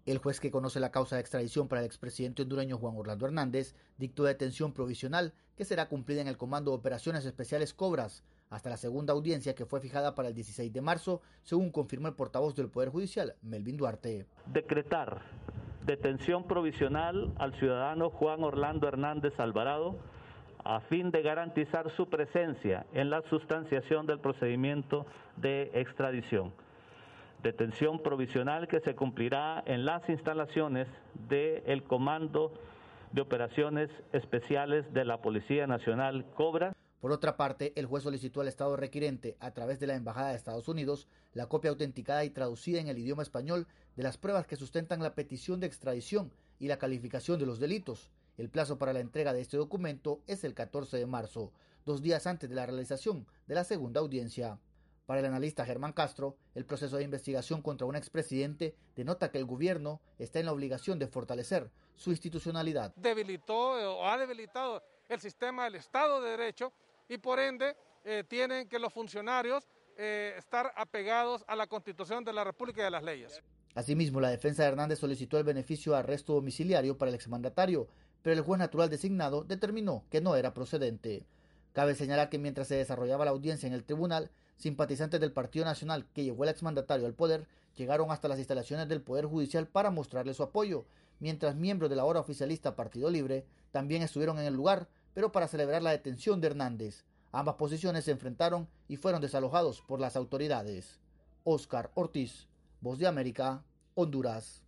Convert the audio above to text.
El juez que conoce la causa de extradición para el expresidente hondureño Juan Orlando Hernández dictó detención provisional que será cumplida en el Comando de Operaciones Especiales Cobras hasta la segunda audiencia que fue fijada para el 16 de marzo, según confirmó el portavoz del Poder Judicial, Melvin Duarte. Decretar detención provisional al ciudadano Juan Orlando Hernández Alvarado a fin de garantizar su presencia en la sustanciación del procedimiento de extradición. Detención provisional que se cumplirá en las instalaciones del Comando de Operaciones Especiales de la Policía Nacional Cobra. Por otra parte, el juez solicitó al Estado requirente, a través de la Embajada de Estados Unidos, la copia autenticada y traducida en el idioma español de las pruebas que sustentan la petición de extradición y la calificación de los delitos. El plazo para la entrega de este documento es el 14 de marzo, 2 días antes de la realización de la segunda audiencia. Para el analista Germán Castro, el proceso de investigación contra un expresidente denota que el gobierno está en la obligación de fortalecer su institucionalidad. Debilitó o ha debilitado el sistema del Estado de Derecho y por ende tienen que los funcionarios estar apegados a la Constitución de la República y a las leyes. Asimismo, la defensa de Hernández solicitó el beneficio de arresto domiciliario para el exmandatario, pero el juez natural designado determinó que no era procedente. Cabe señalar que mientras se desarrollaba la audiencia en el tribunal, simpatizantes del Partido Nacional que llevó al exmandatario al poder llegaron hasta las instalaciones del Poder Judicial para mostrarle su apoyo, mientras miembros de la ahora oficialista Partido Libre también estuvieron en el lugar, pero para celebrar la detención de Hernández. Ambas posiciones se enfrentaron y fueron desalojados por las autoridades. Óscar Ortiz, Voz de América, Honduras.